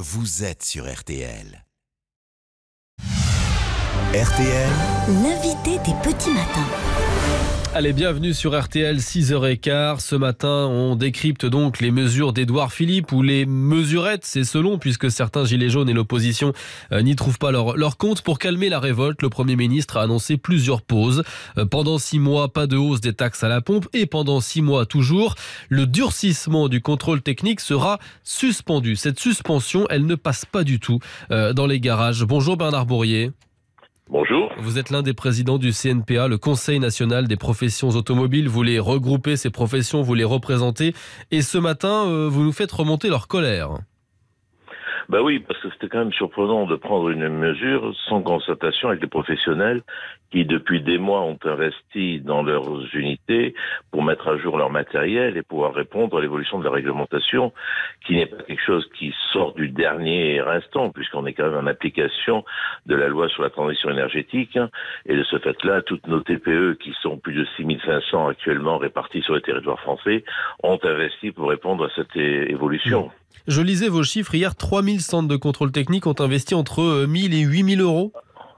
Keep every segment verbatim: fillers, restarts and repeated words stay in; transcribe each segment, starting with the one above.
vous êtes sur R T L. R T L, l'invité des petits matins. Allez, bienvenue sur R T L, six heures quinze. Ce matin, on décrypte donc les mesures d'Édouard Philippe, ou les mesurettes, c'est selon, puisque certains gilets jaunes et l'opposition euh, n'y trouvent pas leur, leur compte. Pour calmer la révolte, le Premier ministre a annoncé plusieurs pauses. Euh, pendant six mois, pas de hausse des taxes à la pompe, et pendant six mois toujours, le durcissement du contrôle technique sera suspendu. Cette suspension, elle ne passe pas du tout euh, dans les garages. Bonjour Bernard Bourrier. Bonjour. Vous êtes l'un des présidents du C N P A, le Conseil national des professions automobiles. Vous les regroupez, ces professions, vous les représentez. Et ce matin, euh, vous nous faites remonter leur colère. Ben oui, parce que c'était quand même surprenant de prendre une mesure sans concertation avec les professionnels qui, depuis des mois, ont investi dans leurs unités pour mettre à jour leur matériel et pouvoir répondre à l'évolution de la réglementation, qui n'est pas quelque chose qui sort du dernier instant, puisqu'on est quand même en application de la loi sur la transition énergétique. Et de ce fait-là, toutes nos T P E, qui sont plus de six mille cinq cents actuellement répartis sur le territoire français, ont investi pour répondre à cette é- évolution. Mmh. Je lisais vos chiffres hier, trois mille centres de contrôle technique ont investi entre mille et huit mille euros.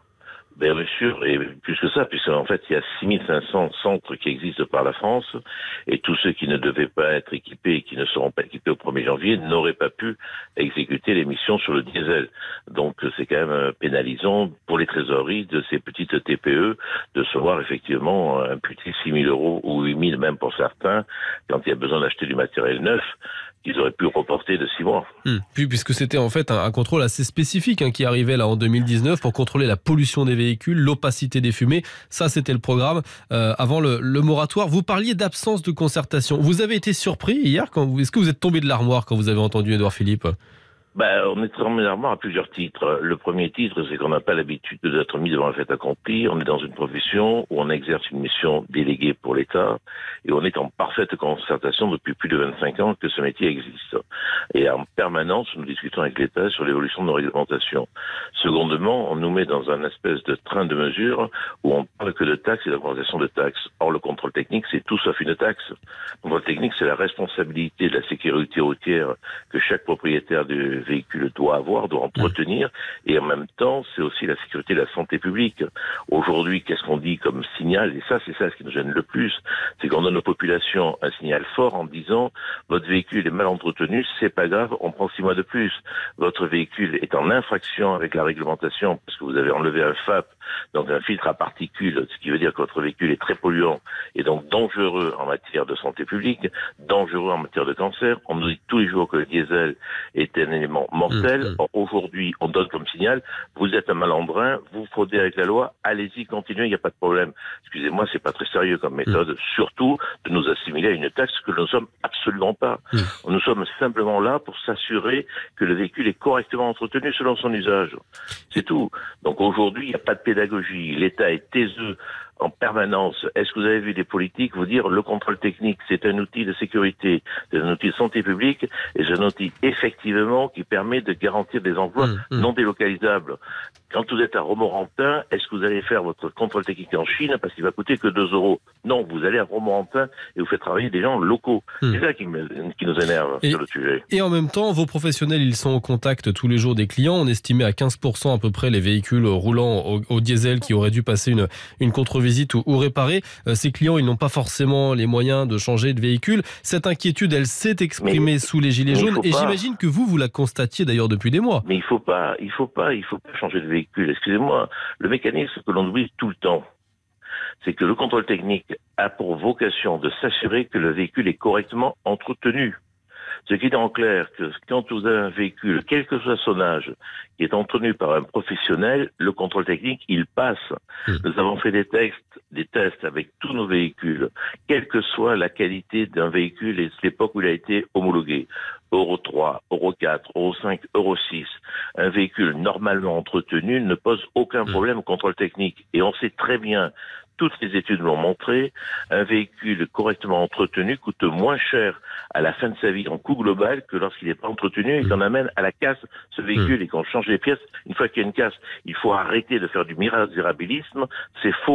Bien sûr, et plus que ça, puisqu'en fait, il y a six mille cinq cents centres qui existent par la France, et tous ceux qui ne devaient pas être équipés et qui ne seront pas équipés au premier janvier n'auraient pas pu exécuter les missions sur le diesel. Donc, c'est quand même pénalisant pour les trésoreries de ces petites T P E de se voir effectivement imputer six mille euros ou huit mille même pour certains, quand il y a besoin d'acheter du matériel neuf, qu'ils auraient pu reporter de six mois. Hum. Puis, puisque c'était en fait un, un contrôle assez spécifique hein, qui arrivait là en deux mille dix-neuf pour contrôler la pollution des véhicules, l'opacité des fumées. Ça, c'était le programme euh, avant le, le moratoire. Vous parliez d'absence de concertation. Vous avez été surpris hier quand vous, est-ce que vous êtes tombé de l'armoire quand vous avez entendu Édouard Philippe ? Ben, on est tombé l'armoire à plusieurs titres. Le premier titre, c'est qu'on n'a pas l'habitude d'être mis devant un fait accompli. On est dans une profession où on exerce une mission déléguée pour l'État et on est en parfaite concertation depuis plus de vingt-cinq ans que ce métier existe. Et en permanence, nous discutons avec l'État sur l'évolution de nos réglementations. Secondement, on nous met dans un espèce de train de mesure où on parle que de taxes et d'augmentation de taxes. Or, le contrôle technique, c'est tout sauf une taxe. Le contrôle technique, c'est la responsabilité de la sécurité routière que chaque propriétaire du véhicule doit avoir, doit entretenir, et en même temps, c'est aussi la sécurité de la santé publique. Aujourd'hui, qu'est-ce qu'on dit comme signal? Et ça, c'est ça ce qui nous gêne le plus, c'est qu'on donne aux populations un signal fort en disant votre véhicule est mal entretenu, c'est pas grave, on prend six mois de plus. Votre véhicule est en infraction avec la réglementation parce que vous avez enlevé un F A P, donc un filtre à particules, ce qui veut dire que votre véhicule est très polluant et donc dangereux en matière de santé publique, dangereux en matière de cancer. On nous dit tous les jours que le diesel est un élément mortel. Mmh. Or, aujourd'hui, on donne comme signal, vous êtes un malandrin, vous fraudez avec la loi, allez-y, continuez, il n'y a pas de problème. Excusez-moi, c'est pas très sérieux comme méthode, mmh. surtout de nous assimiler à une taxe que nous ne sommes absolument pas. Mmh. Nous sommes simplement là pour s'assurer que le véhicule est correctement entretenu selon son usage. C'est tout. Donc aujourd'hui, il n'y a pas de pédagogie. L'État est taiseux en permanence. Est-ce que vous avez vu des politiques vous dire le contrôle technique, c'est un outil de sécurité, c'est un outil de santé publique et c'est un outil effectivement qui permet de garantir des emplois mmh, mmh. non délocalisables. Quand vous êtes à Romorantin, est-ce que vous allez faire votre contrôle technique en Chine parce qu'il va coûter que deux euros? Non, vous allez à Romorantin et vous faites travailler des gens locaux. Mmh. C'est ça qui, me, qui nous énerve et, sur le sujet. Et en même temps, vos professionnels, ils sont au contact tous les jours des clients. On estimait à quinze pour cent à peu près les véhicules roulant au, au diesel qui auraient dû passer une, une contre-visite ou, ou réparer. Euh, ces clients, ils n'ont pas forcément les moyens de changer de véhicule. Cette inquiétude, elle s'est exprimée mais, sous les gilets jaunes et pas. J'imagine que vous, vous la constatiez d'ailleurs depuis des mois. Mais il faut pas, il faut pas, il faut pas changer de véhicule. Excusez-moi, le mécanisme que l'on oublie tout le temps, c'est que le contrôle technique a pour vocation de s'assurer que le véhicule est correctement entretenu. Ce qui est en clair que quand vous avez un véhicule, quel que soit son âge, qui est entretenu par un professionnel, le contrôle technique, il passe. Mmh. Nous avons fait des tests, des tests avec tous nos véhicules, quelle que soit la qualité d'un véhicule et l'époque où il a été homologué. Euro trois, Euro quatre, Euro cinq, Euro six. Un véhicule normalement entretenu ne pose aucun problème au contrôle technique. Et on sait très bien, toutes les études l'ont montré, un véhicule correctement entretenu coûte moins cher à la fin de sa vie en coût global que lorsqu'il n'est pas entretenu et qu'on amène à la casse ce véhicule et qu'on change les pièces une fois qu'il y a une casse. Il faut arrêter de faire du misérabilisme, c'est faux.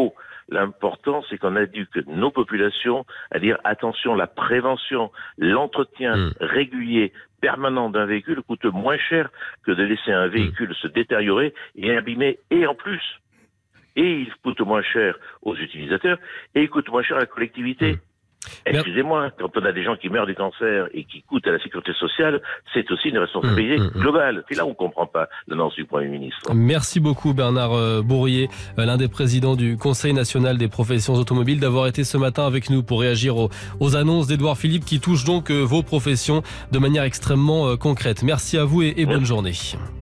L'important, c'est qu'on éduque nos populations à dire attention, la prévention, l'entretien mmh. régulier, permanent d'un véhicule coûte moins cher que de laisser un véhicule mmh. se détériorer et abîmer. Et en plus, et il coûte moins cher aux utilisateurs et il coûte moins cher à la collectivité. Mmh. Excusez-moi, quand on a des gens qui meurent du cancer et qui coûtent à la sécurité sociale, c'est aussi une responsabilité mmh, mmh, globale. C'est là où on ne comprend pas l'annonce du Premier ministre. Merci beaucoup Bernard Bourrier, l'un des présidents du Conseil national des professions automobiles, d'avoir été ce matin avec nous pour réagir aux, aux annonces d'Édouard Philippe qui touchent donc vos professions de manière extrêmement concrète. Merci à vous et, et bonne journée.